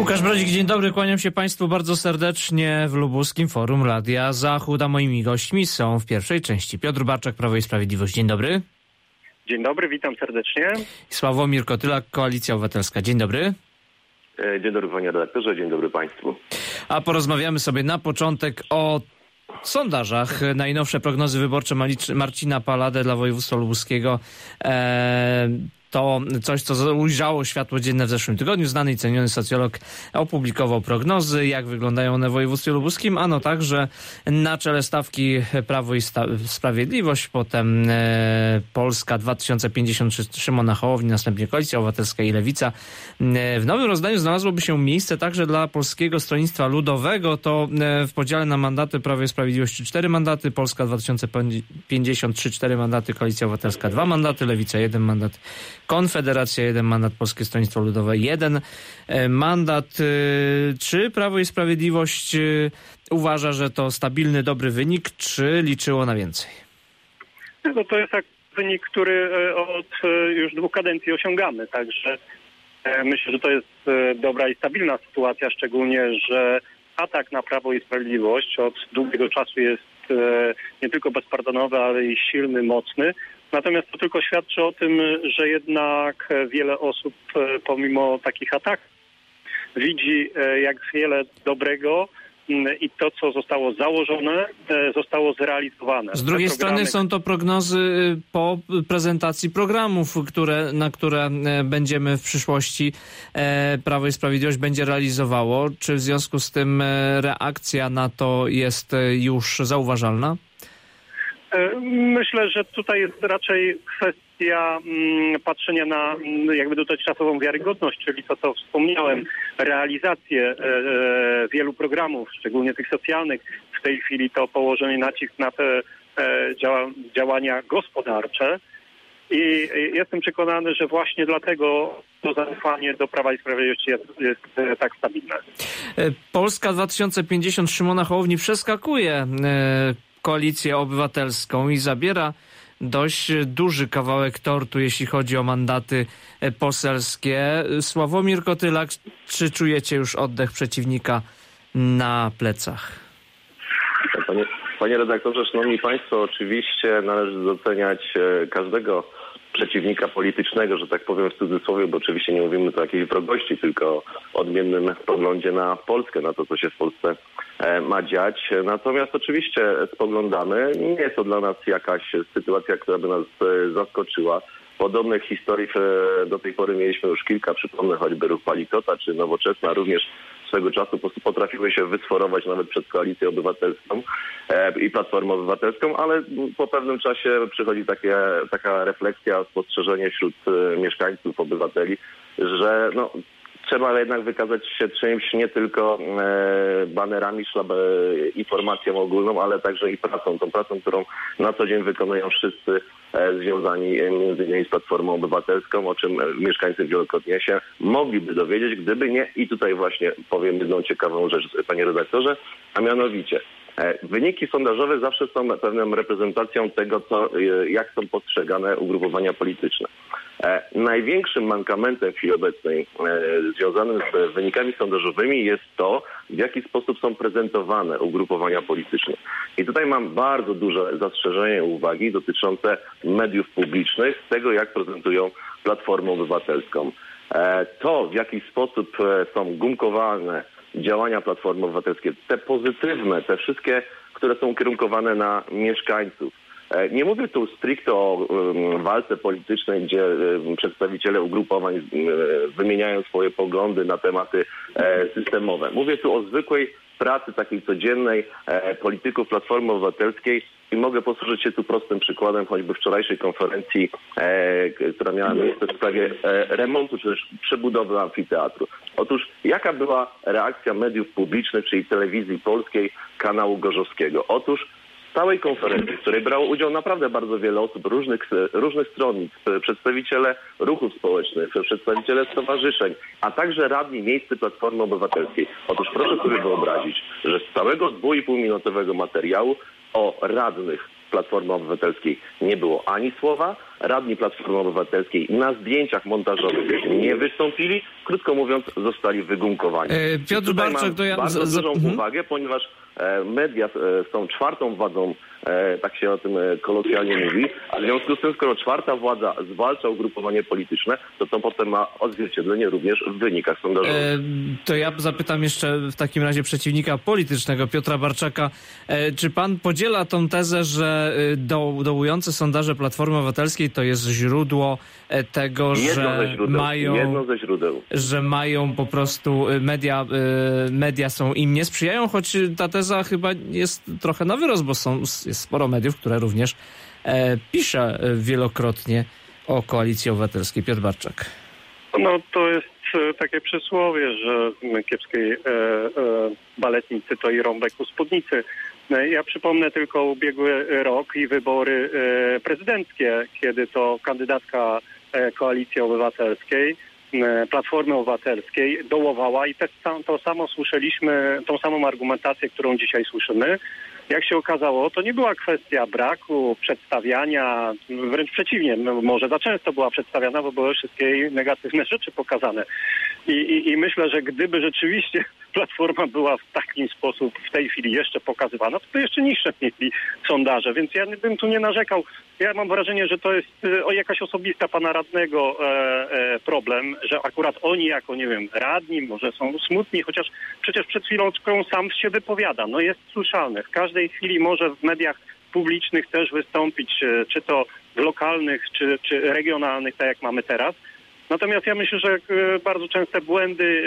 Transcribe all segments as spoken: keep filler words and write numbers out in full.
Łukasz Brodzik, dzień dobry, kłaniam się Państwu bardzo serdecznie w lubuskim Forum Radia Zachód, a moimi gośćmi są w pierwszej części Piotr Barczak, Prawo i Sprawiedliwość. Dzień dobry. Dzień dobry, witam serdecznie. Sławomir Kotylak, Koalicja Obywatelska. Dzień dobry. Dzień dobry panie redaktorze, dzień dobry Państwu. A porozmawiamy sobie na początek o sondażach. Najnowsze prognozy wyborcze Marcina Paladę dla województwa lubuskiego. Eee, To coś, co ujrzało światło dzienne w zeszłym tygodniu. Znany i ceniony socjolog opublikował prognozy, jak wyglądają one w województwie lubuskim. Ano także na czele stawki Prawo i Sprawiedliwość, potem e, Polska dwa tysiące pięćdziesiąt trzy Szymona Hołowni, następnie Koalicja Obywatelska i Lewica. E, w nowym rozdaniu znalazłoby się miejsce także dla Polskiego Stronnictwa Ludowego. To e, w podziale na mandaty Prawo i Sprawiedliwość cztery mandaty, Polska dwa tysiące pięćdziesiąt trzy cztery mandaty, Koalicja Obywatelska dwa mandaty, Lewica jeden mandat, Konfederacja jeden mandat, Polskie Stronnictwo Ludowe jeden mandat. Czy Prawo i Sprawiedliwość uważa, że to stabilny, dobry wynik, czy liczyło na więcej? No to jest tak wynik, który od już dwóch kadencji osiągamy, także myślę, że to jest dobra i stabilna sytuacja, szczególnie, że atak na Prawo i Sprawiedliwość od długiego czasu jest nie tylko bezpardonowy, ale i silny, mocny. Natomiast to tylko świadczy o tym, że jednak wiele osób pomimo takich ataków widzi, jak wiele dobrego i to, co zostało założone, zostało zrealizowane. Z drugiej programy... strony są to prognozy po prezentacji programów, które, na które będziemy w przyszłości Prawo i Sprawiedliwość będzie realizowało. Czy w związku z tym reakcja na to jest już zauważalna? Myślę, że tutaj jest raczej kwestia mm, patrzenia na mm, jakby dotychczasową wiarygodność, czyli to, co wspomniałem, realizację e, e, wielu programów, szczególnie tych socjalnych. W tej chwili to położenie nacisk na te e, działa, działania gospodarcze. I jestem przekonany, że właśnie dlatego to zaufanie do Prawa i Sprawiedliwości jest, jest e, tak stabilne. Polska dwa tysiące pięćdziesiąt Szymona Hołowni przeskakuje e, Koalicję Obywatelską i zabiera dość duży kawałek tortu, jeśli chodzi o mandaty poselskie. Sławomir Kotylak, czy czujecie już oddech przeciwnika na plecach? Panie, panie redaktorze, szanowni państwo, oczywiście należy doceniać każdego przeciwnika politycznego, że tak powiem w cudzysłowie, bo oczywiście nie mówimy tu o jakiejś wrogości, tylko o odmiennym poglądzie na Polskę, na to, co się w Polsce ma dziać. Natomiast oczywiście spoglądamy. Nie jest to dla nas jakaś sytuacja, która by nas zaskoczyła. Podobnych historii do tej pory mieliśmy już kilka. Przypomnę choćby ruch Palikota czy Nowoczesna również swego czasu potrafiły się wysforować nawet przed Koalicją Obywatelską i Platformą Obywatelską, ale po pewnym czasie przychodzi takie, taka refleksja, spostrzeżenie wśród mieszkańców, obywateli, że no, trzeba jednak wykazać się czymś nie tylko e, banerami, szlab, e, informacją ogólną, ale także i pracą. Tą pracą, którą na co dzień wykonują wszyscy e, związani e, między innymi z Platformą Obywatelską, o czym e, mieszkańcy wielokrotnie się mogliby dowiedzieć, gdyby nie. I tutaj właśnie powiem jedną ciekawą rzecz, panie redaktorze, a mianowicie e, wyniki sondażowe zawsze są pewną reprezentacją tego, co, e, jak są postrzegane ugrupowania polityczne. E, największym mankamentem w chwili obecnej e, związanym z wynikami sondażowymi jest to, w jaki sposób są prezentowane ugrupowania polityczne. I tutaj mam bardzo duże zastrzeżenie i uwagi dotyczące mediów publicznych, tego jak prezentują Platformę Obywatelską. E, to, w jaki sposób e, są gumkowane działania Platformy Obywatelskiej, te pozytywne, te wszystkie, które są ukierunkowane na mieszkańców. Nie mówię tu stricte o um, walce politycznej, gdzie um, przedstawiciele ugrupowań um, wymieniają swoje poglądy na tematy e, systemowe. Mówię tu o zwykłej pracy takiej codziennej e, polityków Platformy Obywatelskiej i mogę posłużyć się tu prostym przykładem, choćby wczorajszej konferencji, e, która miała miejsce w sprawie e, remontu czy też przebudowy amfiteatru. Otóż jaka była reakcja mediów publicznych, czyli telewizji polskiej, kanału Gorzowskiego? Otóż w całej konferencji, w której brało udział naprawdę bardzo wiele osób, różnych, różnych stronnictw, przedstawiciele ruchów społecznych, przedstawiciele stowarzyszeń, a także radni miejscy Platformy Obywatelskiej. Otóż proszę sobie wyobrazić, że z całego dwu i pół minutowego materiału o radnych Platformy Obywatelskiej nie było ani słowa, radni Platformy Obywatelskiej na zdjęciach montażowych nie wystąpili. Krótko mówiąc, zostali wygunkowani. Yy, Piotr Barczak, to ja... bardzo z, z, dużą mhm. uwagę, ponieważ e, media e, są czwartą władzą, e, tak się o tym e, kolokwialnie mówi, a w związku z tym, skoro czwarta władza zwalcza ugrupowanie polityczne, to to potem ma odzwierciedlenie również w wynikach sondażowych. E, to ja zapytam jeszcze w takim razie przeciwnika politycznego, Piotra Barczaka. E, czy pan podziela tą tezę, że do, dołujące sondaże Platformy Obywatelskiej to jest źródło tego, jedno że ze źródeł, mają, jedno ze źródeł. że mają po prostu media, media są im nie sprzyjają, choć ta teza chyba jest trochę na wyrost, bo są, jest sporo mediów, które również e, pisze wielokrotnie o Koalicji Obywatelskiej. Piotr Barczak. No to jest takie przysłowie, że kiepskiej e, e, baletnicy to i rąbek u spódnicy. Ja przypomnę tylko ubiegły rok i wybory e, prezydenckie, kiedy to kandydatka e, Koalicji Obywatelskiej, e, Platformy Obywatelskiej dołowała i te, to samo słyszeliśmy, tą samą argumentację, którą dzisiaj słyszymy. Jak się okazało, to nie była kwestia braku przedstawiania, wręcz przeciwnie, może za często była przedstawiana, bo były wszystkie jej negatywne rzeczy pokazane. I, i, i myślę, że gdyby rzeczywiście Platforma była w taki sposób w tej chwili jeszcze pokazywana, to, to jeszcze niższe mieli sondaże, więc ja bym tu nie narzekał. Ja mam wrażenie, że to jest o, jakaś osobista pana radnego e, e, problem, że akurat oni jako, nie wiem, radni może są smutni, chociaż przecież przed chwilą sam się wypowiada. No jest słyszalny. W każdej chwili może w mediach publicznych też wystąpić, czy to w lokalnych, czy, czy regionalnych, tak jak mamy teraz. Natomiast ja myślę, że bardzo częste błędy,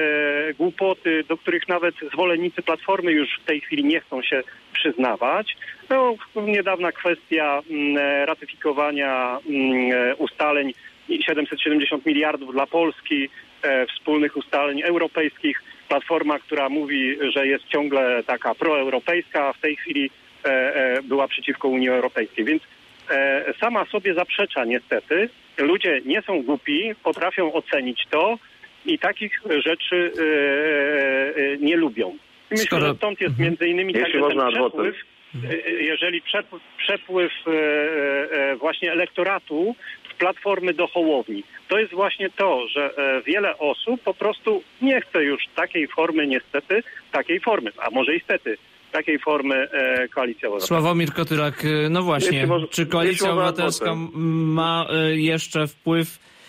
e, głupoty, do których nawet zwolennicy Platformy już w tej chwili nie chcą się przyznawać. No, niedawna kwestia m, ratyfikowania m, ustaleń siedemset siedemdziesiąt miliardów dla Polski, e, wspólnych ustaleń europejskich. Platforma, która mówi, że jest ciągle taka proeuropejska, a w tej chwili e, e, była przeciwko Unii Europejskiej. Więc e, sama sobie zaprzecza niestety. Ludzie nie są głupi, potrafią ocenić to i takich rzeczy e, e, nie lubią. I myślę, Skoro... że stąd jest między innymi taki ten przepływ, jeżeli przepływ, przepływ e, e, właśnie elektoratu z Platformy do Hołowni. To jest właśnie to, że e, wiele osób po prostu nie chce już takiej formy, niestety, takiej formy, a może i stety, takiej formy e, Koalicja Obywatelska. Sławomir Kotylak, no właśnie, może, czy Koalicja Obywatelska ma jeszcze wpływ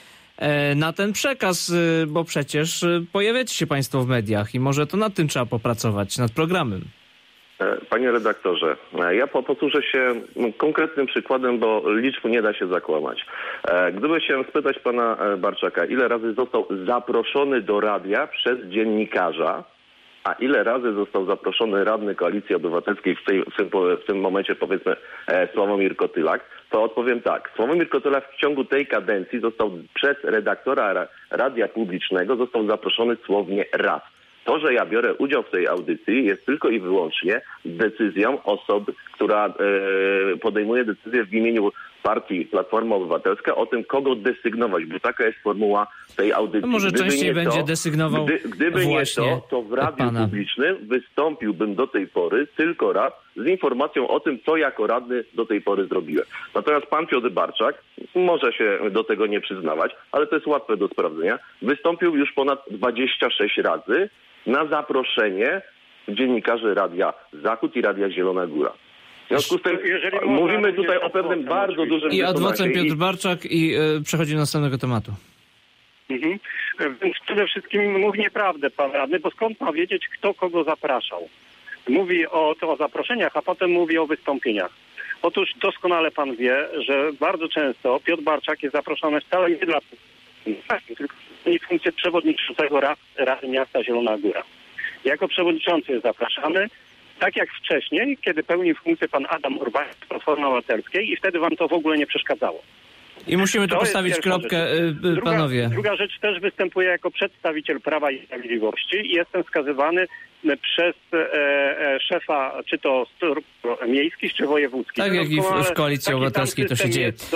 e, na ten przekaz, bo przecież pojawiacie się państwo w mediach i może to nad tym trzeba popracować, nad programem. Panie redaktorze, ja posłużę się konkretnym przykładem, bo liczb nie da się zakłamać. Gdyby się spytać pana Barczaka, ile razy został zaproszony do radia przez dziennikarza, a ile razy został zaproszony radny Koalicji Obywatelskiej, w, tej, w, tym, w tym momencie powiedzmy e, Sławomir Kotylak, to odpowiem tak. Sławomir Kotylak w ciągu tej kadencji został przez redaktora Radia Publicznego został zaproszony słownie raz. To, że ja biorę udział w tej audycji jest tylko i wyłącznie decyzją osoby, która e, podejmuje decyzję w imieniu partii Platforma Obywatelska o tym, kogo desygnować, bo taka jest formuła tej audycji. No może gdyby częściej będzie to, desygnował gdy, Gdyby właśnie nie to, to w radiu pana. publicznym wystąpiłbym do tej pory tylko raz z informacją o tym, co jako radny do tej pory zrobiłem. Natomiast pan Piotr Barczak może się do tego nie przyznawać, ale to jest łatwe do sprawdzenia. Wystąpił już ponad dwadzieścia sześć razy na zaproszenie dziennikarzy Radia Zachód i Radia Zielona Góra. W związku z tym mówimy tutaj o pewnym bardzo dużym... I adwocem Piotr Barczak i y, przechodzimy do następnego tematu. Mhm. Więc przede wszystkim mówi nieprawdę pan radny, bo skąd ma wiedzieć, kto kogo zapraszał? Mówi o, to o zaproszeniach, a potem mówi o wystąpieniach. Otóż doskonale pan wie, że bardzo często Piotr Barczak jest zaproszony wcale nie dla tylko w funkcję przewodniczącego Rady Miasta Zielona Góra. Jako przewodniczący jest zapraszany, tak jak wcześniej, kiedy pełnił funkcję pan Adam Urban z Platformy Obywatelskiej i wtedy wam to w ogóle nie przeszkadzało. I musimy tu postawić kropkę, druga, panowie. Druga rzecz, też występuję jako przedstawiciel Prawa i Sprawiedliwości i jestem skazywany przez e, e, szefa, czy to struktur miejskich, czy wojewódzkich. Tak jak i w, w Koalicji Obywatelskiej to się dzieje. Do,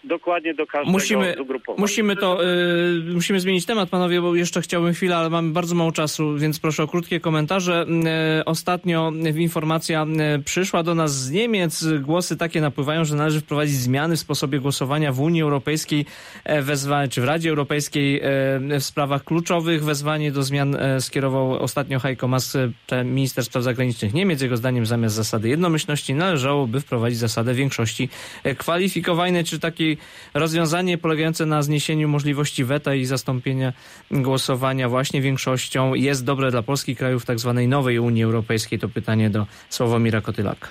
dokładnie do każdego musimy, ugrupowania. musimy to, y, musimy zmienić temat, panowie, bo jeszcze chciałbym chwilę, ale mamy bardzo mało czasu, więc proszę o krótkie komentarze. Y, ostatnio informacja y, przyszła do nas z Niemiec. Głosy takie napływają, że należy wprowadzić zmiany w sposobie głosowania w Unii Europejskiej, e, wezwanie, czy w Radzie Europejskiej e, w sprawach kluczowych. Wezwanie do zmian e, skierował ostatnio Heiko Maas, e, minister spraw zagranicznych Niemiec. Jego zdaniem zamiast zasady jednomyślności należałoby wprowadzić zasadę większości kwalifikowanej, czy takiej rozwiązanie polegające na zniesieniu możliwości weta i zastąpienia głosowania właśnie większością jest dobre dla Polski i krajów tak zwanej nowej Unii Europejskiej? To pytanie do Sławomira Kotylaka.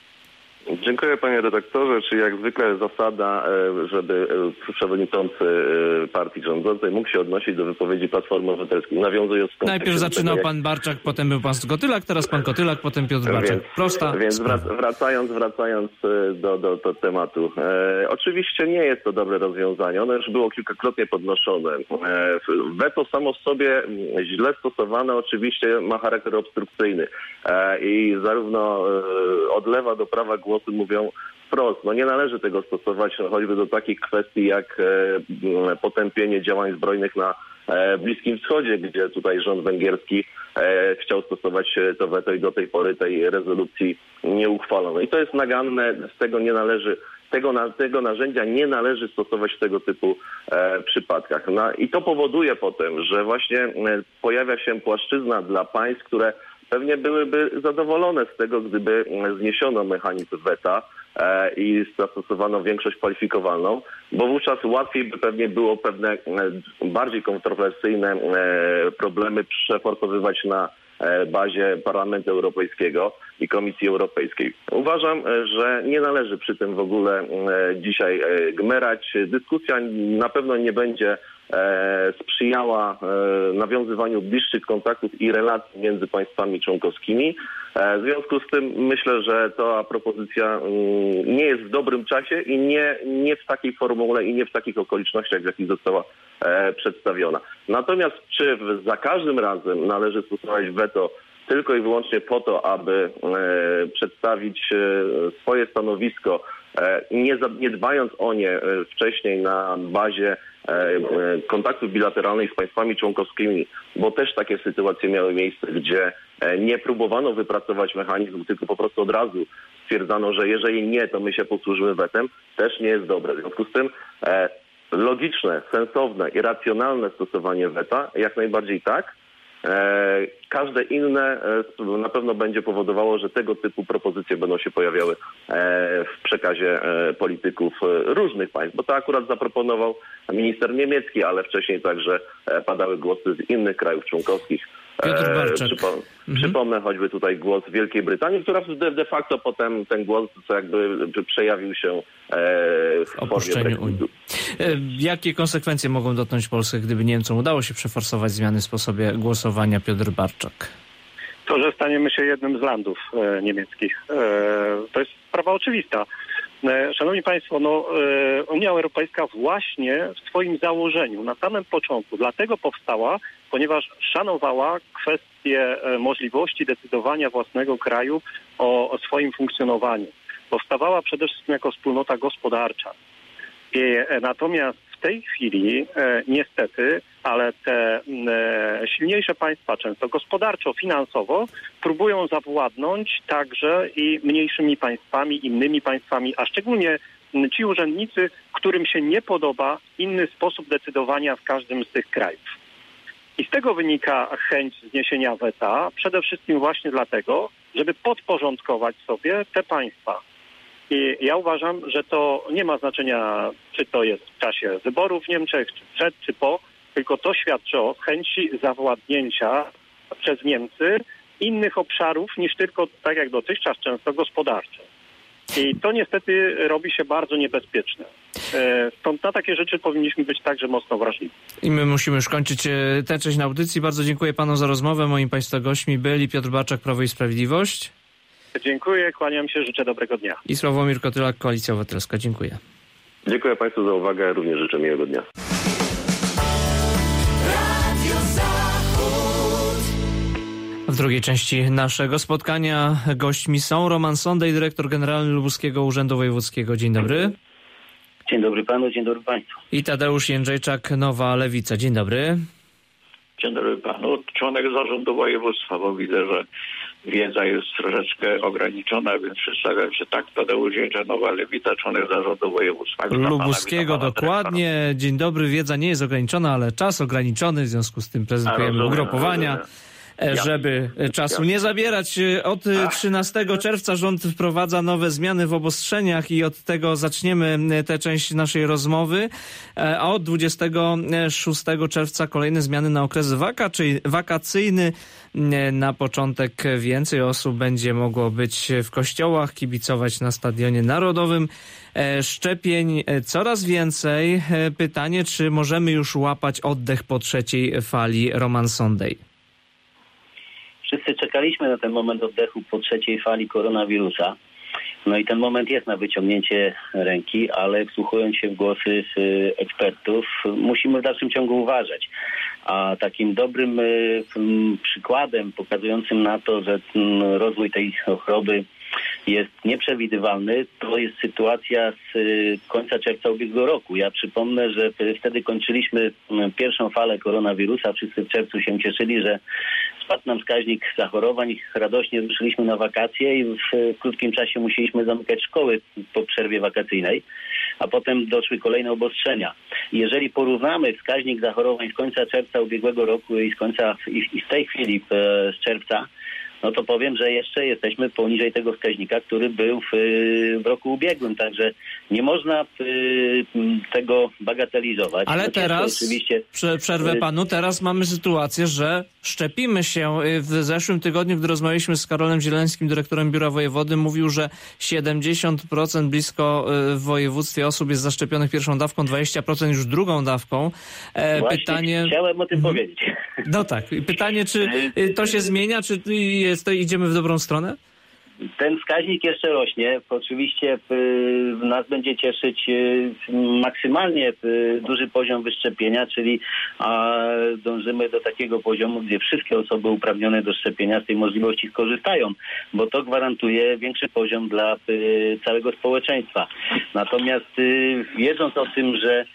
Dziękuję, panie redaktorze. Czy jak zwykle zasada, żeby przewodniczący partii rządzącej mógł się odnosić do wypowiedzi Platformy Obywatelskiej, nawiązując... Najpierw zaczynał pan Barczak, potem był pan Kotylak, teraz pan Kotylak, potem Piotr Barczak. Więc, Prosta Więc wracając, wracając do, do, do tematu. E, oczywiście nie jest to dobre rozwiązanie. Ono już było kilkakrotnie podnoszone. E, weto samo w sobie źle stosowane oczywiście ma charakter obstrukcyjny. E, I zarówno e, od lewa do prawa głosu mówią wprost. No nie należy tego stosować choćby do takich kwestii jak e, potępienie działań zbrojnych na e, Bliskim Wschodzie, gdzie tutaj rząd węgierski e, chciał stosować to weto i do tej pory tej rezolucji nie uchwalono. I to jest naganne, z tego nie należy, tego, na, tego narzędzia nie należy stosować w tego typu e, przypadkach. No, i to powoduje potem, że właśnie e, pojawia się płaszczyzna dla państw, które pewnie byłyby zadowolone z tego, gdyby zniesiono mechanizm weta e, i zastosowano większość kwalifikowalną, bo wówczas łatwiej by pewnie było pewne e, bardziej kontrowersyjne e, problemy przeforsowywać na e, bazie Parlamentu Europejskiego i Komisji Europejskiej. Uważam, że nie należy przy tym w ogóle e, dzisiaj e, gmerać. Dyskusja na pewno nie będzie E, sprzyjała e, nawiązywaniu bliższych kontaktów i relacji między państwami członkowskimi. E, w związku z tym myślę, że ta propozycja mm, nie jest w dobrym czasie i nie, nie w takiej formule i nie w takich okolicznościach, w jakich została e, przedstawiona. Natomiast czy w, za każdym razem należy stosować weto tylko i wyłącznie po to, aby e, przedstawić e, swoje stanowisko, e, nie, za, nie dbając o nie e, wcześniej na bazie kontaktów bilateralnych z państwami członkowskimi, bo też takie sytuacje miały miejsce, gdzie nie próbowano wypracować mechanizmu, tylko po prostu od razu stwierdzano, że jeżeli nie, to my się posłużymy wetem, też nie jest dobre. W związku z tym logiczne, sensowne i racjonalne stosowanie weta, jak najbardziej tak. Każde inne na pewno będzie powodowało, że tego typu propozycje będą się pojawiały w przekazie polityków różnych państw, bo to akurat zaproponował minister niemiecki, ale wcześniej także padały głosy z innych krajów członkowskich. Piotr Barczak. Przypom- mhm. Przypomnę choćby tutaj głos Wielkiej Brytanii, która de, de facto potem ten głos co jakby przejawił się w opuszczeniu Unii. Jakie konsekwencje mogą dotknąć Polskę, gdyby Niemcom udało się przeforsować zmiany w sposobie głosowania? Piotr Barczak. To, że staniemy się jednym z landów e, niemieckich, e, to jest sprawa oczywista. E, szanowni Państwo, no, e, Unia Europejska właśnie w swoim założeniu na samym początku dlatego powstała, ponieważ szanowała kwestię e, możliwości decydowania własnego kraju o, o swoim funkcjonowaniu. Powstawała przede wszystkim jako wspólnota gospodarcza. I, e, natomiast w tej chwili e, niestety, ale te e, silniejsze państwa, często gospodarczo, finansowo, próbują zawładnąć także i mniejszymi państwami, innymi państwami, a szczególnie ci urzędnicy, którym się nie podoba inny sposób decydowania w każdym z tych krajów. I z tego wynika chęć zniesienia weta, przede wszystkim właśnie dlatego, żeby podporządkować sobie te państwa. I ja uważam, że to nie ma znaczenia, czy to jest w czasie wyborów w Niemczech, czy przed, czy po, tylko to świadczy o chęci zawładnięcia przez Niemcy innych obszarów niż tylko, tak jak dotychczas, często gospodarcze. I to niestety robi się bardzo niebezpieczne. Stąd na takie rzeczy powinniśmy być także mocno wrażliwi. I my musimy już kończyć tę część na audycji. Bardzo dziękuję panu za rozmowę. Moim państwa gośćmi byli Piotr Barczak, Prawo i Sprawiedliwość. Dziękuję, kłaniam się, życzę dobrego dnia. I Sławomir Kotylak, Koalicja Obywatelska. Dziękuję. Dziękuję Państwu za uwagę, również życzę miłego dnia. W drugiej części naszego spotkania gośćmi są Roman Sondej, dyrektor generalny Lubuskiego Urzędu Wojewódzkiego. Dzień dobry. Dzień dobry panu, dzień dobry państwu. I Tadeusz Jędrzejczak, Nowa Lewica. Dzień dobry. Dzień dobry panu. Członek zarządu województwa, bo widzę, że wiedza jest troszeczkę ograniczona, więc przedstawiam się tak. Tadeusz Jędrzejczak, Nowa Lewica, członek zarządu województwa. Lubuskiego, dokładnie. Dyrektora. Dzień dobry. Wiedza nie jest ograniczona, ale czas ograniczony. W związku z tym prezentujemy ugrupowania. Żeby czasu nie zabierać. Od trzynastego czerwca rząd wprowadza nowe zmiany w obostrzeniach i od tego zaczniemy tę część naszej rozmowy. A od dwudziestego szóstego czerwca kolejne zmiany na okres wakacyjny. Na początek więcej osób będzie mogło być w kościołach, kibicować na Stadionie Narodowym. Szczepień coraz więcej. Pytanie, czy możemy już łapać oddech po trzeciej fali? Roman Sondej. Wszyscy czekaliśmy na ten moment oddechu po trzeciej fali koronawirusa. No i ten moment jest na wyciągnięcie ręki, ale wsłuchując się w głosy ekspertów, musimy w dalszym ciągu uważać. A takim dobrym przykładem pokazującym na to, że rozwój tej choroby jest nieprzewidywalny, to jest sytuacja z końca czerwca ubiegłego roku. Ja przypomnę, że wtedy kończyliśmy pierwszą falę koronawirusa. Wszyscy w czerwcu się cieszyli, że spadł nam wskaźnik zachorowań. Radośnie ruszyliśmy na wakacje i w krótkim czasie musieliśmy zamykać szkoły po przerwie wakacyjnej, a potem doszły kolejne obostrzenia. Jeżeli porównamy wskaźnik zachorowań z końca czerwca ubiegłego roku i z końca i z tej chwili z czerwca, no to powiem, że jeszcze jesteśmy poniżej tego wskaźnika, który był w, w roku ubiegłym. Także nie można y, tego bagatelizować. Ale no teraz, oczywiście, przerwę panu, teraz mamy sytuację, że szczepimy się. W zeszłym tygodniu, gdy rozmawialiśmy z Karolem Zieleńskim, dyrektorem Biura Wojewody, mówił, że siedemdziesiąt procent blisko w województwie osób jest zaszczepionych pierwszą dawką, dwadzieścia procent już drugą dawką. Właśnie Pytanie... chciałem o tym hmm. powiedzieć. No tak. Pytanie, czy to się zmienia, czy jest, to idziemy w dobrą stronę? Ten wskaźnik jeszcze rośnie. Oczywiście y, nas będzie cieszyć y, maksymalnie y, duży poziom wyszczepienia, czyli a, dążymy do takiego poziomu, gdzie wszystkie osoby uprawnione do szczepienia z tej możliwości skorzystają, bo to gwarantuje większy poziom dla y, całego społeczeństwa. Natomiast y, wiedząc o tym, że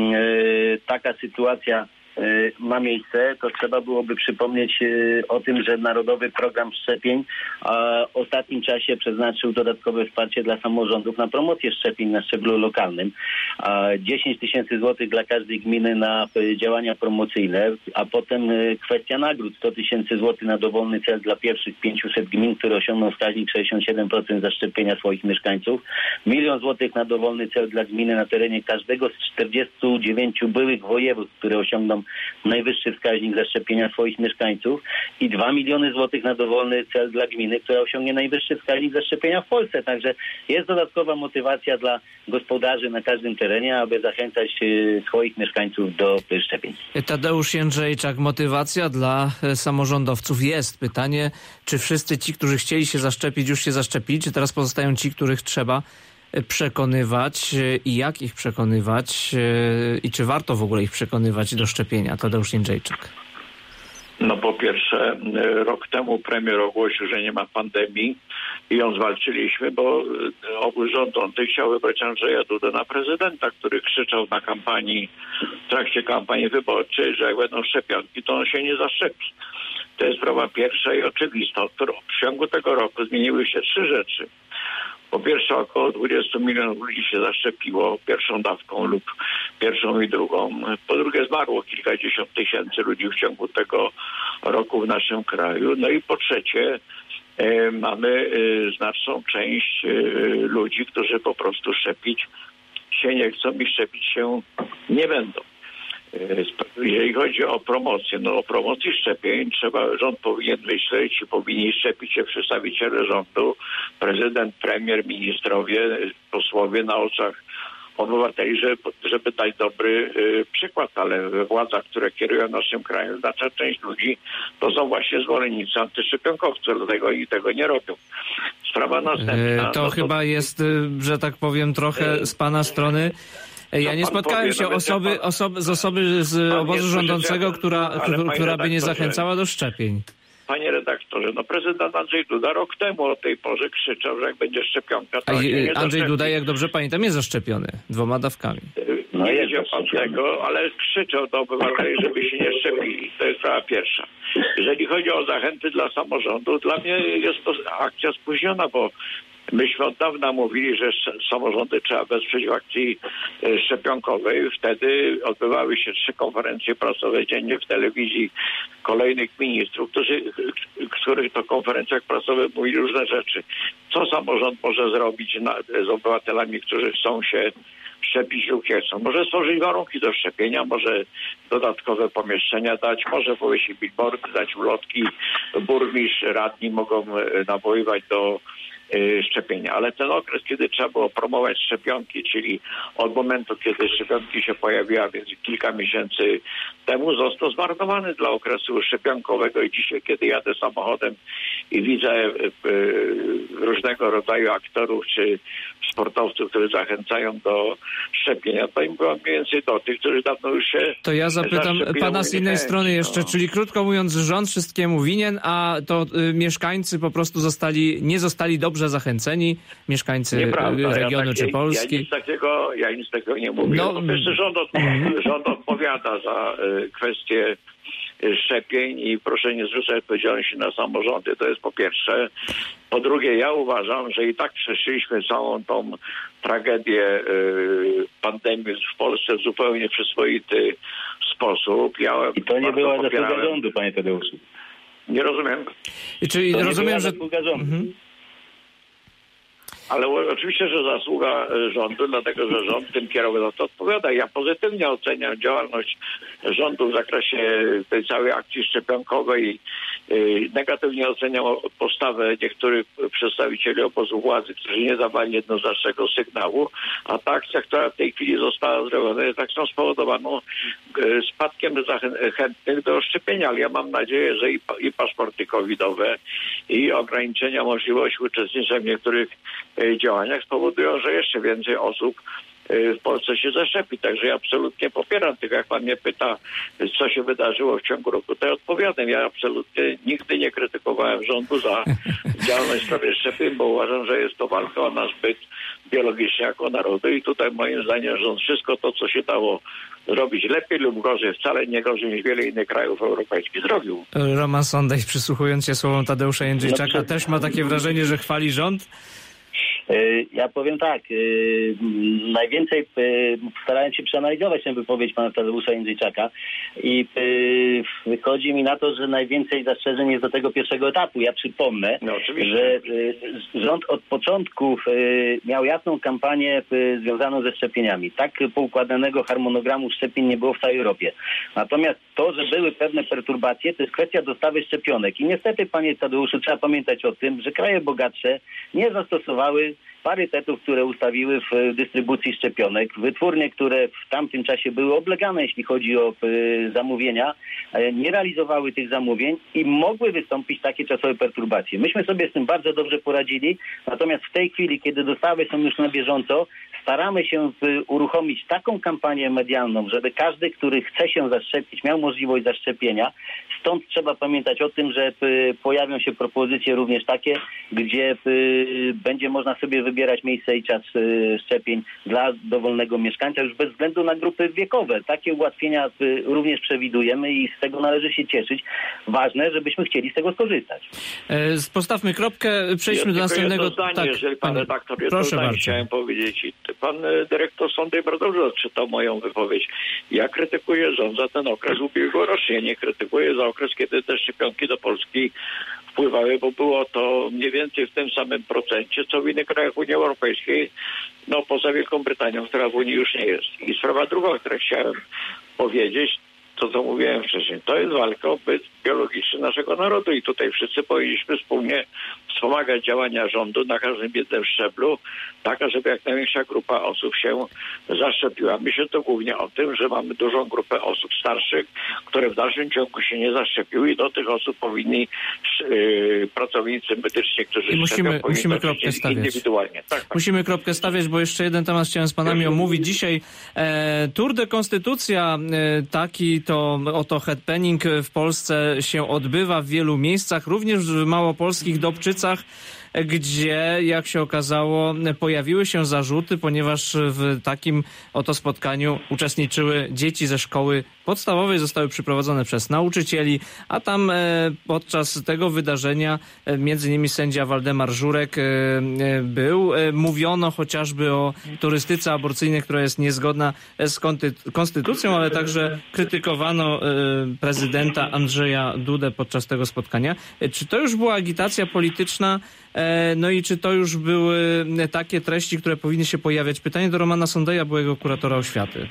y, taka sytuacja ma miejsce, to trzeba byłoby przypomnieć o tym, że Narodowy Program Szczepień w ostatnim czasie przeznaczył dodatkowe wsparcie dla samorządów na promocję szczepień na szczeblu lokalnym. dziesięć tysięcy złotych dla każdej gminy na działania promocyjne, a potem kwestia nagród. sto tysięcy złotych na dowolny cel dla pierwszych pięciuset gmin, które osiągną wskaźnik sześćdziesiąt siedem procent zaszczepienia swoich mieszkańców. Milion złotych na dowolny cel dla gminy na terenie każdego z czterdziestu dziewięciu byłych województw, które osiągną najwyższy wskaźnik zaszczepienia swoich mieszkańców i dwa miliony złotych na dowolny cel dla gminy, która osiągnie najwyższy wskaźnik zaszczepienia w Polsce. Także jest dodatkowa motywacja dla gospodarzy na każdym terenie, aby zachęcać swoich mieszkańców do szczepień. Tadeusz Jędrzejczak, motywacja dla samorządowców jest. Pytanie, czy wszyscy ci, którzy chcieli się zaszczepić, już się zaszczepili, czy teraz pozostają ci, których trzeba przekonywać i jak ich przekonywać i czy warto w ogóle ich przekonywać do szczepienia? Tadeusz Jędrzejczak. No po pierwsze, rok temu premier ogłosił, że nie ma pandemii i ją zwalczyliśmy, bo obóz rządzący chciał wybrać Andrzeja Dudę na prezydenta, który krzyczał na kampanii, w trakcie kampanii wyborczej, że jak będą szczepionki, to on się nie zaszczepi. To jest sprawa pierwsza i oczywista. W ciągu tego roku zmieniły się trzy rzeczy. Po pierwsze, około dwudziestu milionów ludzi się zaszczepiło pierwszą dawką lub pierwszą i drugą. Po drugie, zmarło kilkadziesiąt tysięcy ludzi w ciągu tego roku w naszym kraju. No i po trzecie, e, mamy e, znaczną część e, ludzi, którzy po prostu szczepić się nie chcą i szczepić się nie będą. Jeżeli chodzi o promocję, no o promocji szczepień trzeba, rząd powinien myśleć i powinni szczepić się przedstawiciele rządu, prezydent, premier, ministrowie, posłowie na oczach obywateli, żeby, żeby dać dobry y, przykład, ale we władzach, które kierują naszym krajem, znaczna część ludzi to są właśnie zwolennicy antyszczepionkowcy, dlatego i tego nie robią. Sprawa następna. To no chyba to, jest, że tak powiem, trochę z pana strony. Ja nie spotkałem powie, się osoby, pan, osoby, z osoby z obozu rządzącego, która, która by nie zachęcała do szczepień. panie redaktorze, no prezydent Andrzej Duda rok temu o tej porze krzyczał, że jak będzie szczepionka, to A się nie Andrzej zaszczepi. Duda, jak dobrze pamiętam, jest zaszczepiony dwoma dawkami. No nie wiedział pan tego, ale krzyczał do obywateli, żeby się nie szczepili. To jest sprawa pierwsza. Jeżeli chodzi o zachęty dla samorządu, dla mnie jest to akcja spóźniona, bo myśmy od dawna mówili, że samorządy trzeba wesprzeć w akcji szczepionkowej. Wtedy odbywały się trzy konferencje prasowe dziennie w telewizji kolejnych ministrów, którzy, w których to konferencjach prasowych mówili różne rzeczy. Co samorząd może zrobić na, z obywatelami, którzy chcą się szczepić lub nie chcą? Może stworzyć warunki do szczepienia, może dodatkowe pomieszczenia dać, może powiesić billboardy, dać ulotki. Burmistrz, radni mogą nawoływać do szczepienia, ale ten okres, kiedy trzeba było promować szczepionki, czyli od momentu, kiedy szczepionki się pojawiły, więc kilka miesięcy temu, został zmarnowany dla okresu szczepionkowego i dzisiaj, kiedy jadę samochodem i widzę różnego rodzaju aktorów czy sportowców, którzy zachęcają do szczepienia, to im była mniej więcej do tych, którzy dawno już się To ja zapytam pana z innej strony jeszcze, no. czyli krótko mówiąc, rząd wszystkiemu winien, a to y, mieszkańcy po prostu zostali, nie zostali dobrze zachęceni, mieszkańcy Nieprawda. regionu ja czy Polski. Ja nic takiego, ja nic takiego nie mówię. No, No, przecież rząd, od, rząd odpowiada za y, kwestie szczepień i proszę nie zrzucać odpowiedzialności na samorządy. To jest po pierwsze. Po drugie, ja uważam, że i tak przeszliśmy całą tą tragedię y, pandemii w Polsce w zupełnie przyzwoity sposób. Ja I to nie bardzo była popierałem... zasługa rządu, panie Tadeuszu. Nie rozumiem. I czyli To nie rozumiem, była że... zasługa rządu. Mhm. Ale oczywiście, że zasługa rządu, dlatego że rząd tym kierowy za to odpowiada. Ja pozytywnie oceniam działalność rządu w zakresie tej całej akcji szczepionkowej. Negatywnie oceniam postawę niektórych przedstawicieli obozu władzy, którzy nie dawali jednoznacznego sygnału. A ta akcja, która w tej chwili została zrobiona, jest akcją spowodowaną spadkiem chętnych do szczepienia. Ale ja mam nadzieję, że i, i paszporty covidowe, i ograniczenia możliwości uczestnictwa w niektórych działaniach spowodują, że jeszcze więcej osób w Polsce się zaszczepi. Także ja absolutnie popieram tego. Jak pan mnie pyta, co się wydarzyło w ciągu roku, to ja odpowiadam. Ja absolutnie nigdy nie krytykowałem rządu za działalność w sprawie szczepień, bo uważam, że jest to walka o nasz byt biologiczny jako narodu i tutaj moim zdaniem rząd wszystko to, co się dało zrobić lepiej lub gorzej, wcale nie gorzej niż wiele innych krajów europejskich zrobił. Roman Sondaj, przysłuchując się słowom Tadeusza Jędrzejczaka, No, też ma takie wrażenie, że chwali rząd? Ja powiem tak, najwięcej starałem się przeanalizować tę wypowiedź pana Tadeusza Jędrzejczaka i wychodzi mi na to, że najwięcej zastrzeżeń jest do tego pierwszego etapu. Ja przypomnę, No, że rząd od początku miał jasną kampanię związaną ze szczepieniami. Tak poukładanego harmonogramu szczepień nie było w całej Europie. Natomiast to, że były pewne perturbacje, to jest kwestia dostawy szczepionek. I niestety, panie Tadeuszu, trzeba pamiętać o tym, że kraje bogatsze nie zastosowały parytetów, które ustawiły w dystrybucji szczepionek. Wytwórnie, które w tamtym czasie były oblegane, jeśli chodzi o y, zamówienia, y, nie realizowały tych zamówień i mogły wystąpić takie czasowe perturbacje. Myśmy sobie z tym bardzo dobrze poradzili, natomiast w tej chwili, kiedy dostawy są już na bieżąco, staramy się y, uruchomić taką kampanię medialną, żeby każdy, który chce się zaszczepić, miał możliwość zaszczepienia. Stąd trzeba pamiętać o tym, że y, pojawią się propozycje również takie, gdzie y, będzie można sobie wybierać miejsce i czas y, szczepień dla dowolnego mieszkańca, już bez względu na grupy wiekowe. Takie ułatwienia y, również przewidujemy i z tego należy się cieszyć. Ważne, żebyśmy chcieli z tego skorzystać. E, postawmy kropkę, przejdźmy ja do następnego... Jedno zdanie, tak, jeżeli pan panie... redaktor, jedno Proszę zdanie bardzo. chciałem powiedzieć. Pan dyrektor Sondaj bardzo dobrze odczytał moją wypowiedź. Ja krytykuję rząd za ten okres ubiegłoroczny. Nie krytykuję za okres, kiedy te szczepionki do Polski wpływały, bo było to mniej więcej w tym samym procencie, co w innych krajach Unii Europejskiej, no poza Wielką Brytanią, która w Unii już nie jest. I sprawa druga, o której chciałem powiedzieć, to co mówiłem wcześniej, to jest walka o byt biologiczny naszego narodu i tutaj wszyscy powinniśmy wspólnie wspomagać działania rządu na każdym jednym szczeblu, tak, żeby jak największa grupa osób się zaszczepiła. Myślę to głównie o tym, że mamy dużą grupę osób starszych, które w dalszym ciągu się nie zaszczepiły i do tych osób powinni yy, pracownicy medyczni, którzy I musimy, szczepią, musimy powinni to kropkę stawiać. Indywidualnie. Tak, tak. Musimy kropkę stawiać, bo jeszcze jeden temat chciałem z panami omówić. Dzisiaj e, Tour de Konstytucja, e, taki to to oto happening w Polsce się odbywa w wielu miejscach, również w małopolskich Dobczycach, gdzie, jak się okazało, pojawiły się zarzuty, ponieważ w takim oto spotkaniu uczestniczyły dzieci ze szkoły podstawowej, zostały przyprowadzone przez nauczycieli, a tam podczas tego wydarzenia między innymi sędzia Waldemar Żurek był. Mówiono chociażby o turystyce aborcyjnej, która jest niezgodna z konstytucją, ale także krytykowano prezydenta Andrzeja Dudę podczas tego spotkania. Czy to już była agitacja polityczna? No i czy to już były takie treści, które powinny się pojawiać? Pytanie do Romana Sondeja, byłego kuratora oświaty.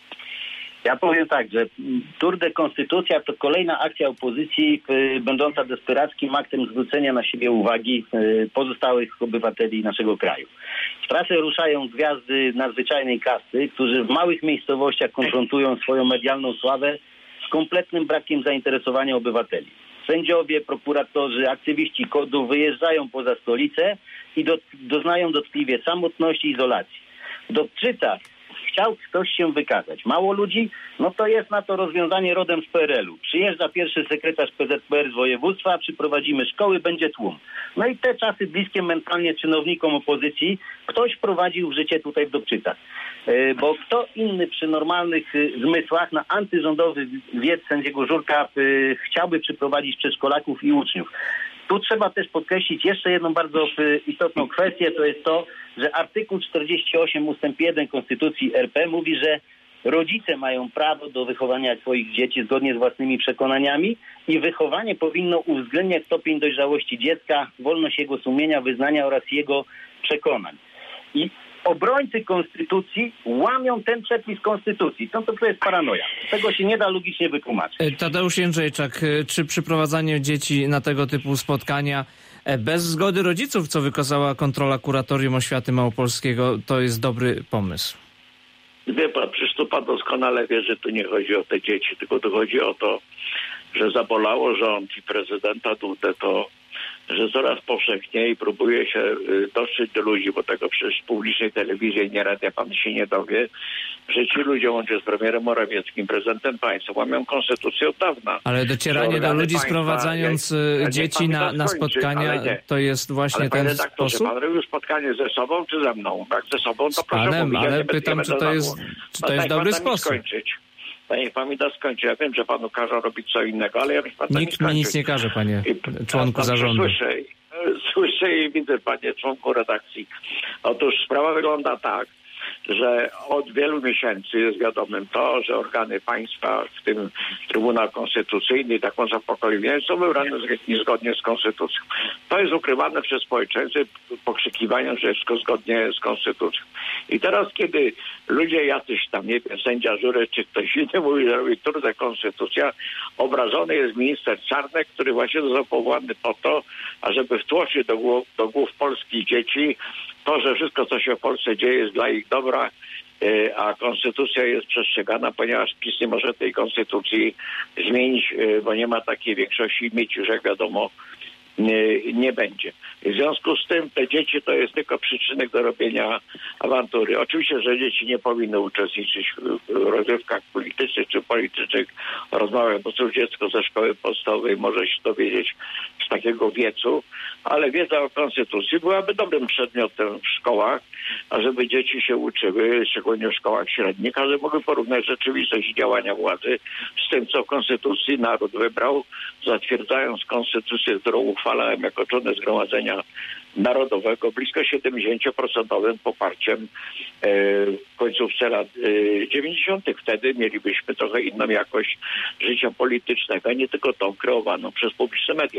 Ja powiem tak, że Tour de Konstytucja to kolejna akcja opozycji y, będąca desperackim aktem zwrócenia na siebie uwagi y, pozostałych obywateli naszego kraju. W trasę ruszają gwiazdy nadzwyczajnej kasty, którzy w małych miejscowościach konfrontują swoją medialną sławę z kompletnym brakiem zainteresowania obywateli. Sędziowie, prokuratorzy, aktywiści kodu wyjeżdżają poza stolicę i do, doznają dotkliwie samotności i izolacji. W Dobczycach chciał ktoś się wykazać. Mało ludzi? No to jest na to rozwiązanie rodem z P R L u. Przyjeżdża pierwszy sekretarz P Z P R z województwa, przyprowadzimy szkoły, będzie tłum. No i te czasy bliskie mentalnie czynownikom opozycji ktoś wprowadził w życie tutaj w Dobczycach. Yy, bo kto inny przy normalnych yy, zmysłach na antyrządowy wiec sędziego Żurka yy, chciałby przyprowadzić przedszkolaków i uczniów. Tu trzeba też podkreślić jeszcze jedną bardzo istotną kwestię, to jest to, że artykuł czterdziesty ósmy ustęp jeden Konstytucji R P mówi, że rodzice mają prawo do wychowania swoich dzieci zgodnie z własnymi przekonaniami i wychowanie powinno uwzględniać stopień dojrzałości dziecka, wolność jego sumienia, wyznania oraz jego przekonań. I obrońcy Konstytucji łamią ten przepis Konstytucji. No to, to jest paranoja. Tego się nie da logicznie wytłumaczyć. Tadeusz Jędrzejczak, czy przyprowadzanie dzieci na tego typu spotkania bez zgody rodziców, co wykazała kontrola Kuratorium Oświaty Małopolskiego, to jest dobry pomysł? Wie pan, przecież to pan doskonale wie, że tu nie chodzi o te dzieci, tylko tu chodzi o to, że zabolało rząd i prezydenta Dudę to, że coraz powszechniej próbuje się dotrzeć do ludzi, bo tego przecież w publicznej telewizji nie radia pan się nie dowie, że ci ludzie łącznie z premierem Morawieckim, prezydentem państwa łamią konstytucję od dawna. Ale docieranie do ludzi państwa, sprowadzając ja, dzieci na, na spotkania, to jest właśnie ale ten sposób? Pan robił spotkanie ze sobą czy ze mną? Jak ze sobą, to z proszę panem, mówić. Ale ja pytam, czy to jest, czy to no, jest dobry sposób? To niech pan mi da skończyć. Ja wiem, że panu każą robić co innego, ale ja bym pan Nikt mi nic nie każe, panie I, członku zarządu. Słyszę, słyszę i widzę, panie członku redakcji. Otóż sprawa wygląda tak, że od wielu miesięcy jest wiadomym to, że organy państwa, w tym Trybunał Konstytucyjny i tak można pokolenie, są wybrane niezgodnie z Konstytucją. To jest ukrywane przez społeczeństwo pokrzykiwaniem, że wszystko zgodnie z Konstytucją. I teraz, kiedy ludzie jacyś tam, nie wiem, sędzia Żurek czy ktoś inny mówi, że robi Tour de Konstytucja, obrażony jest minister Czarnek, który właśnie został powołany po to, ażeby wtłoczyć do głów, do głów polskich dzieci to, że wszystko, co się w Polsce dzieje, jest dla ich dobra, a konstytucja jest przestrzegana, ponieważ PiS nie może tej konstytucji zmienić, bo nie ma takiej większości, mieć już, jak wiadomo, nie, nie będzie. W związku z tym te dzieci to jest tylko przyczynek do robienia awantury. Oczywiście, że dzieci nie powinny uczestniczyć w rozrywkach politycznych czy politycznych rozmowach, bo cóż dziecko ze szkoły podstawowej może się dowiedzieć z takiego wiecu, ale wiedza o konstytucji byłaby dobrym przedmiotem w szkołach, ażeby dzieci się uczyły, szczególnie w szkołach średnich, żeby mogły porównać rzeczywistość i działania władzy z tym, co w konstytucji naród wybrał, zatwierdzając konstytucję, którą uchwalałem jako członek Zgromadzenia Narodowego, blisko siedemdziesiąt procent poparciem e, w końcówce lat e, dziewięćdziesiątych. Wtedy mielibyśmy trochę inną jakość życia politycznego, a nie tylko tą kreowaną przez publiczne media.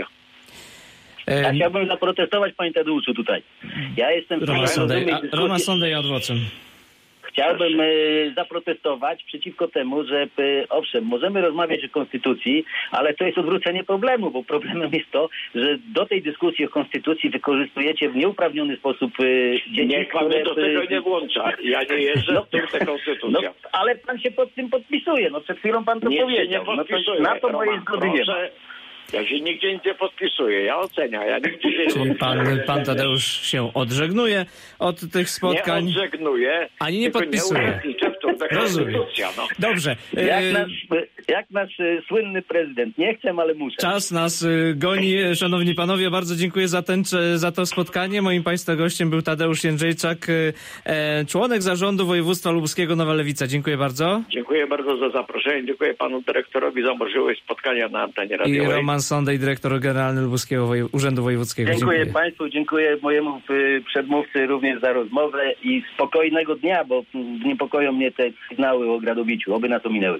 Ja chciałbym zaprotestować, panie Tadeuszu, tutaj. Ja jestem... Roman Sondej adwocem. Chciałbym y, zaprotestować przeciwko temu, że y, owszem, możemy rozmawiać o konstytucji, ale to jest odwrócenie problemu, bo problemem jest to, że do tej dyskusji o konstytucji wykorzystujecie w nieuprawniony sposób y, dzieci, Niech pan które... do tego nie włącza. Ja nie jeżdżę no, w tym tę konstytucja. No, ale pan się pod tym podpisuje. No przed chwilą pan to nie, powiedział. Nie no to, na to mojej zgody nie ma. Ja się nigdzie nic nie podpisuję, ja oceniam, ja nigdzie się Czyli nie pan, pan Tadeusz się odżegnuje od tych spotkań. Nie odżegnuje, ani nie podpisuje. Nie Taka Rozumiem. konstytucja, no. Dobrze. Jak E, nasz, jak nasz e, słynny prezydent. Nie chcę, ale muszę. Czas nas y, goni. Szanowni panowie, bardzo dziękuję za, ten, za to spotkanie. Moim państwa gościem był Tadeusz Jędrzejczak, y, e, członek zarządu województwa lubuskiego Nowa Lewica. Dziękuję bardzo. Dziękuję bardzo za zaproszenie. Dziękuję panu dyrektorowi za możliwość spotkania na antenie radiowej. I Roman Sondej, dyrektor generalny Lubuskiego Wojew- Urzędu Wojewódzkiego. Dziękuję, Dziękuję państwu, dziękuję mojemu y, przedmówcy również za rozmowę i spokojnego dnia, bo mm, niepokoją mnie te sygnały o gradobiciu. Oby na to minęły.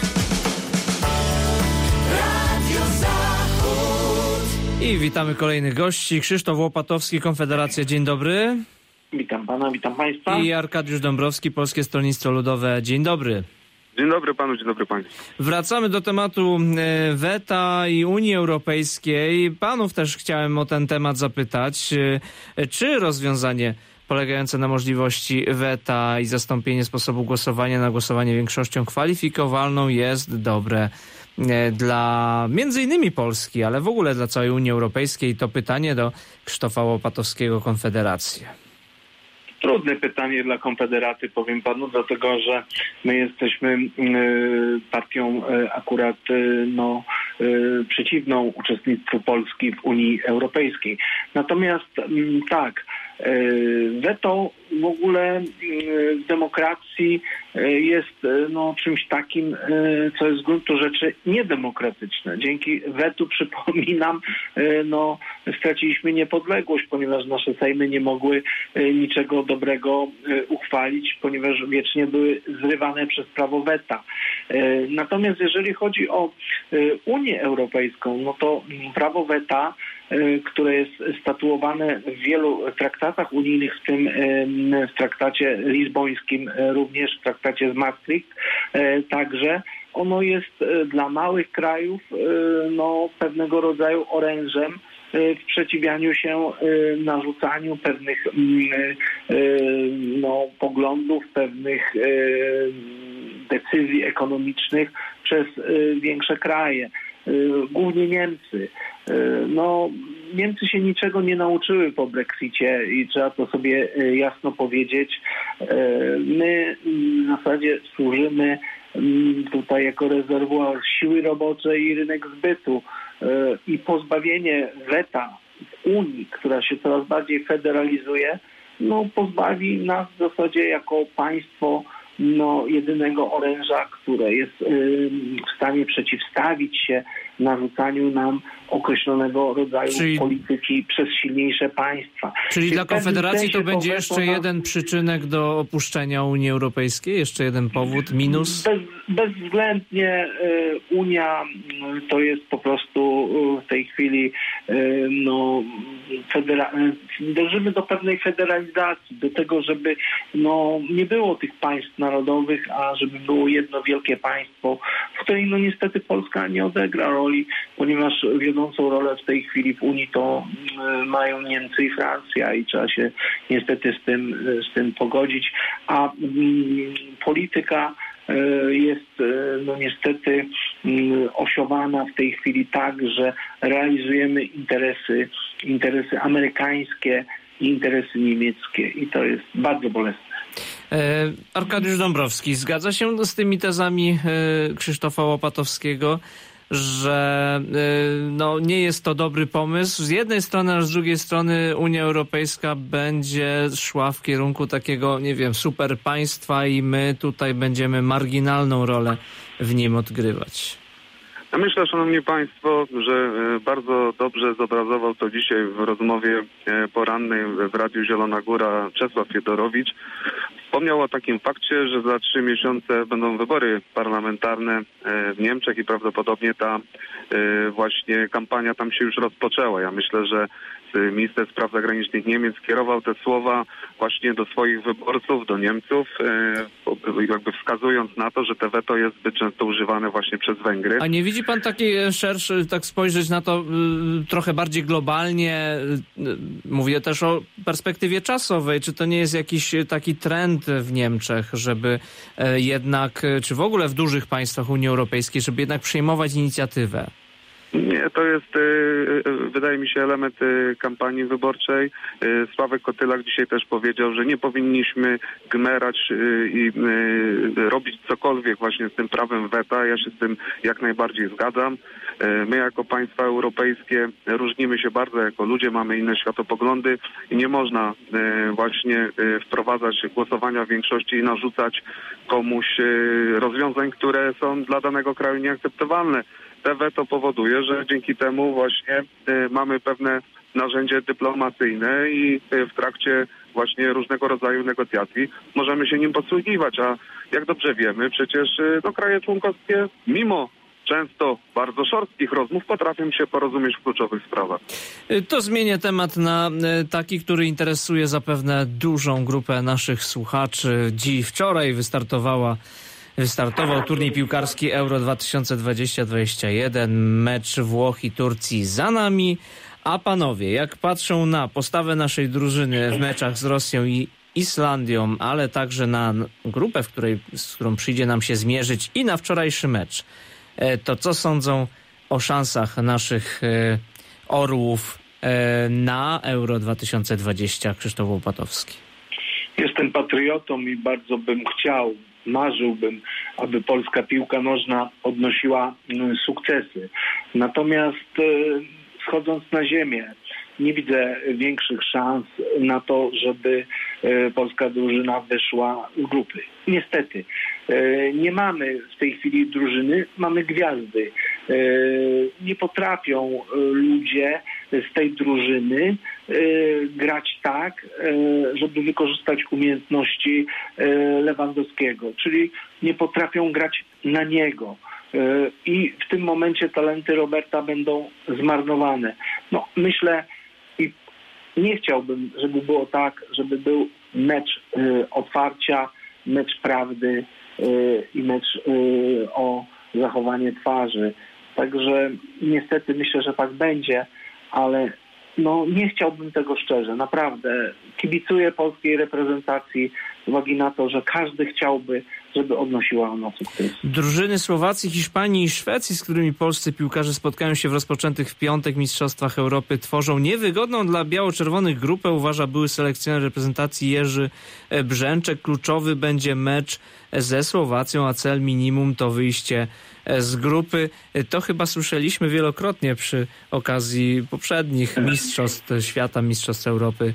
I witamy kolejnych gości. Krzysztof Łopatowski, Konfederacja. Dzień dobry. Witam pana, witam państwa. I Arkadiusz Dąbrowski, Polskie Stronnictwo Ludowe. Dzień dobry. Dzień dobry panu, dzień dobry państwu. Wracamy do tematu e, weta i Unii Europejskiej. Panów też chciałem o ten temat zapytać. E, Czy rozwiązanie polegające na możliwości weta i zastąpienie sposobu głosowania na głosowanie większością kwalifikowalną jest dobre e, dla między innymi Polski, ale w ogóle dla całej Unii Europejskiej? To pytanie do Krzysztofa Łopatowskiego, Konfederacja. Trudne pytanie dla Konfederaty, powiem panu, dlatego że my jesteśmy y, partią y, akurat y, no, y, przeciwną uczestnictwu Polski w Unii Europejskiej. Natomiast y, tak, y, weto w ogóle y, w demokracji y, jest y, no, czymś takim, y, co jest z gruntu rzeczy niedemokratyczne. Dzięki wetu, przypominam, y, no, straciliśmy niepodległość, ponieważ nasze sejmy nie mogły y, niczego dobrego y, uchwalić, ponieważ wiecznie były zrywane przez prawo weta. Y, natomiast jeżeli chodzi o y, Unię Europejską, no to prawo weta, y, które jest statuowane w wielu traktatach unijnych, w tym y, w traktacie lizbońskim, y, również w traktacie z Maastricht, y, także ono jest y, dla małych krajów y, no, pewnego rodzaju orężem w sprzeciwianiu się narzucaniu pewnych no, poglądów, pewnych decyzji ekonomicznych przez większe kraje, głównie Niemcy. No, Niemcy się niczego nie nauczyły po Brexicie i trzeba to sobie jasno powiedzieć. My w zasadzie służymy tutaj jako rezerwuar siły roboczej i rynek zbytu. I pozbawienie weta w Unii, która się coraz bardziej federalizuje, no pozbawi nas w zasadzie jako państwo no, jedynego oręża, które jest y, w stanie przeciwstawić się narzucaniu nam określonego rodzaju Czyli... polityki przez silniejsze państwa. Czyli Więc dla Konfederacji to będzie jeszcze na... jeden przyczynek do opuszczenia Unii Europejskiej? Jeszcze jeden powód, minus? Bez, bezwzględnie y, Unia y, to jest po prostu y, w tej chwili y, no, federa... dążymy do pewnej federalizacji, do tego, żeby no, nie było tych państw narodowych, a żeby było jedno wielkie państwo, w której no niestety Polska nie odegra roli, ponieważ wiodącą rolę w tej chwili w Unii to y, mają Niemcy i Francja i trzeba się niestety z tym, y, z tym pogodzić, a y, polityka y, jest y, no niestety y, osiowana w tej chwili tak, że realizujemy interesy, interesy amerykańskie i interesy niemieckie i to jest bardzo bolesne. E, Arkadiusz Dąbrowski, zgadza się z tymi tezami e, Krzysztofa Łopatowskiego, że y, no, nie jest to dobry pomysł z jednej strony, a z drugiej strony Unia Europejska będzie szła w kierunku takiego, nie wiem, super państwa i my tutaj będziemy marginalną rolę w nim odgrywać? Ja myślę, szanowni państwo, że bardzo dobrze zobrazował to dzisiaj w rozmowie porannej w Radiu Zielona Góra Czesław Fiedorowicz. Wspomniał o takim fakcie, że za trzy miesiące będą wybory parlamentarne w Niemczech i prawdopodobnie ta właśnie kampania tam się już rozpoczęła. Ja myślę, że minister spraw zagranicznych Niemiec kierował te słowa właśnie do swoich wyborców, do Niemców, jakby wskazując na to, że te weto jest zbyt często używane właśnie przez Węgry. A nie widzi pan takiej szerszy, tak spojrzeć na to y, trochę bardziej globalnie, y, mówię też o perspektywie czasowej, czy to nie jest jakiś taki trend w Niemczech, żeby y, jednak, czy w ogóle w dużych państwach Unii Europejskiej, żeby jednak przejmować inicjatywę? Nie, Nie, to jest, wydaje mi się, element kampanii wyborczej. Sławek Kotylak dzisiaj też powiedział, że nie powinniśmy gmerać i robić cokolwiek właśnie z tym prawem weta. Ja się z tym jak najbardziej zgadzam. My jako państwa europejskie różnimy się bardzo jako ludzie, mamy inne światopoglądy i nie można właśnie wprowadzać głosowania w większości i narzucać komuś rozwiązań, które są dla danego kraju nieakceptowalne. Te weto powoduje, że dzięki temu właśnie mamy pewne narzędzie dyplomacyjne i w trakcie właśnie różnego rodzaju negocjacji możemy się nim posługiwać, a jak dobrze wiemy, przecież no, kraje członkowskie mimo często bardzo szorstkich rozmów potrafią się porozumieć w kluczowych sprawach. To zmienię temat na taki, który interesuje zapewne dużą grupę naszych słuchaczy. Dziś wczoraj wystartowała Wystartował turniej piłkarski Euro dwa tysiące dwadzieścia dwadzieścia jeden, mecz Włoch i Turcji za nami. A panowie, jak patrzą na postawę naszej drużyny w meczach z Rosją i Islandią, ale także na grupę, w której, z którą przyjdzie nam się zmierzyć i na wczorajszy mecz, to co sądzą o szansach naszych orłów na Euro dwa tysiące dwadzieścia? Krzysztof Łopatowski. Jestem patriotą i bardzo bym chciał, marzyłbym, aby polska piłka nożna odnosiła sukcesy. Natomiast schodząc na ziemię, nie widzę większych szans na to, żeby polska drużyna wyszła z grupy. Niestety. Nie mamy w tej chwili drużyny, mamy gwiazdy. Nie potrafią ludzie z tej drużyny grać tak, żeby wykorzystać umiejętności Lewandowskiego, czyli nie potrafią grać na niego. I w tym momencie talenty Roberta będą zmarnowane. No, myślę i nie chciałbym, żeby było tak, żeby był mecz otwarcia, mecz prawdy i mecz o zachowanie twarzy. Także niestety myślę, że tak będzie, ale no nie chciałbym tego szczerze, naprawdę. Kibicuję polskiej reprezentacji z uwagi na to, że każdy chciałby, żeby odnosiła ona sukces. Drużyny Słowacji, Hiszpanii i Szwecji, z którymi polscy piłkarze spotkają się w rozpoczętych w piątek Mistrzostwach Europy, tworzą niewygodną dla biało-czerwonych grupę, uważa były selekcjoner reprezentacji Jerzy Brzęczek. Kluczowy będzie mecz ze Słowacją, a cel minimum to wyjście z grupy. To chyba słyszeliśmy wielokrotnie przy okazji poprzednich Mistrzostw Świata, Mistrzostw Europy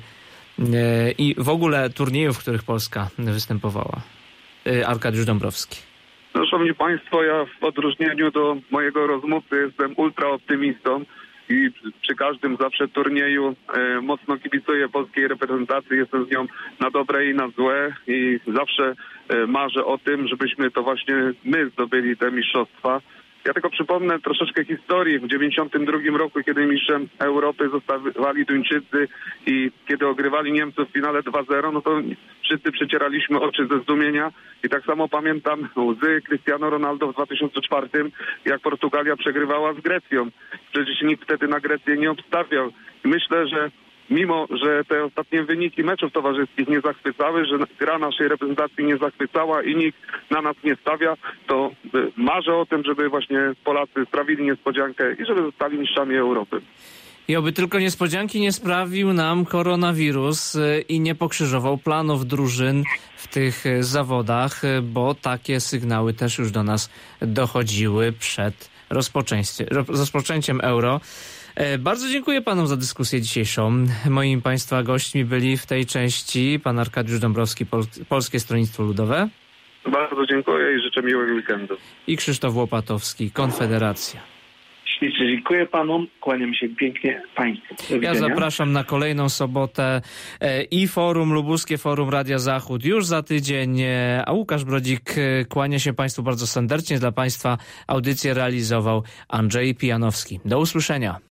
i w ogóle turniejów, w których Polska występowała. Arkadiusz Dąbrowski. No, szanowni państwo, ja w odróżnieniu do mojego rozmówcy jestem ultra optymistą i przy każdym zawsze turnieju e, mocno kibicuję polskiej reprezentacji, jestem z nią na dobre i na złe i zawsze e, marzę o tym, żebyśmy to właśnie my zdobyli te mistrzostwa. Ja tylko przypomnę troszeczkę historii. W dziewięćdziesiątym drugim roku, kiedy mistrzem Europy zostawali Duńczycy i kiedy ogrywali Niemców w finale dwa zero, no to wszyscy przecieraliśmy oczy ze zdumienia. I tak samo pamiętam łzy Cristiano Ronaldo w dwa tysiące czwartym, jak Portugalia przegrywała z Grecją. Przecież nikt wtedy na Grecję nie obstawiał. I myślę, że mimo że te ostatnie wyniki meczów towarzyskich nie zachwycały, że gra naszej reprezentacji nie zachwycała i nikt na nas nie stawia, to marzę o tym, żeby właśnie Polacy sprawili niespodziankę i żeby zostali mistrzami Europy. I oby tylko niespodzianki nie sprawił nam koronawirus i nie pokrzyżował planów drużyn w tych zawodach, bo takie sygnały też już do nas dochodziły przed rozpoczęciem Euro. Bardzo dziękuję panom za dyskusję dzisiejszą. Moimi państwa gośćmi byli w tej części pan Arkadiusz Dąbrowski, Pol- Polskie Stronnictwo Ludowe. Bardzo dziękuję i życzę miłego weekendu. I Krzysztof Łopatowski, Konfederacja. Ślicznie dziękuję panom, kłaniam się pięknie państwu. Ja zapraszam na kolejną sobotę i Forum Lubuskie, Forum Radia Zachód już za tydzień, a Łukasz Brodzik kłania się państwu bardzo serdecznie. Dla państwa audycję realizował Andrzej Pijanowski. Do usłyszenia.